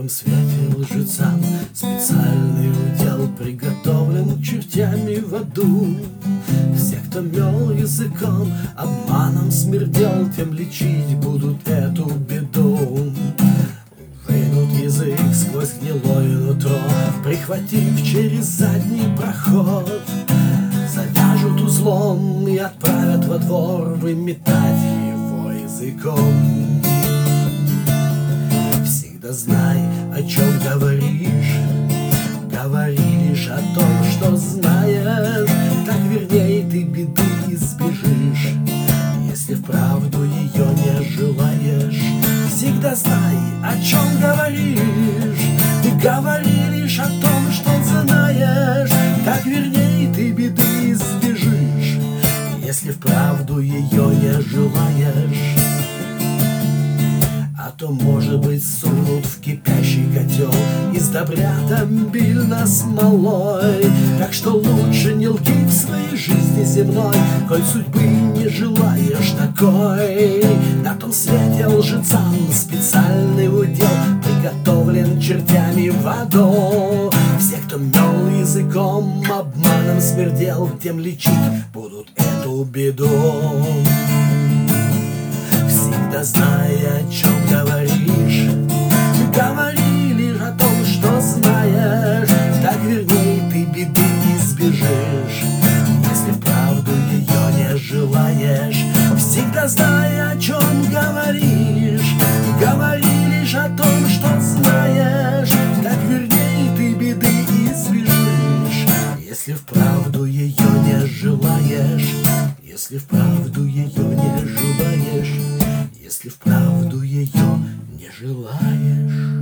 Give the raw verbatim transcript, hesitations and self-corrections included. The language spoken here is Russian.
том свете лжецам специальный удел приготовлен чертями в аду. Все, кто мел языком, обманом смердел, тем лечить будут эту беду. Вынут язык сквозь гнилое нутро, прихватив через задний проход, завяжут узлом и отправят во двор выметать его языком. Всегда знай, о чем говоришь, говори лишь о том, что знаешь, так вернее ты беды избежишь, если вправду ее не желаешь. Всегда знай, о чем говоришь, ты говори лишь о том, что знаешь, так вернее ты беды избежишь, если вправду ее не желаешь. А то, может быть, сунут в кипящий котел и сдобрят обильно смолой. Так что лучше не лги в своей жизни земной, коль судьбы не желаешь такой. На том свете лжецам специальный удел приготовлен чертями в аду. Все, кто мел языком, обманом смердел, тем лечить будут эту беду. Всегда знай, о чем говоришь, говори лишь о том, что знаешь, так вернее ты беды избежишь, если вправду ее не желаешь. Всегда знай, о чем говоришь, говори лишь о том, что знаешь, так вернее ты беды избежишь, если вправду ее не желаешь, если вправду ее не желаешь, если вправду ее не желаешь.